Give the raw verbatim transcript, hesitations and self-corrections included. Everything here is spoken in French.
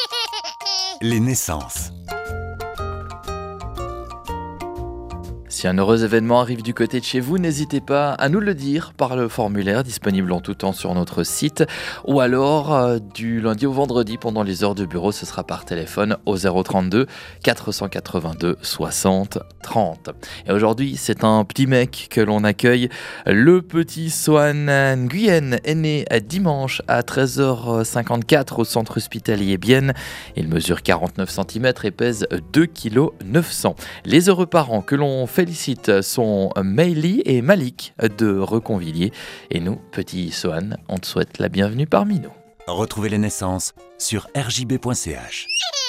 Les naissances. Si un heureux événement arrive du côté de chez vous, n'hésitez pas à nous le dire par le formulaire disponible en tout temps sur notre site ou alors euh, du lundi au vendredi pendant les heures de bureau, ce sera par téléphone au zéro trente-deux quatre cent quatre-vingt-deux soixante trente. Et aujourd'hui, c'est un petit mec que l'on accueille. Le petit Sohan Nguyen est né dimanche à treize heures cinquante-quatre au centre hospitalier Bienne. Il mesure quarante-neuf centimètres et pèse deux virgule neuf kilos. Les heureux parents que l'on félicite sont Meili et Malik de Reconvilliers. Et nous, petit Sohan, on te souhaite la bienvenue parmi nous. Retrouvez les naissances sur r j b point c h.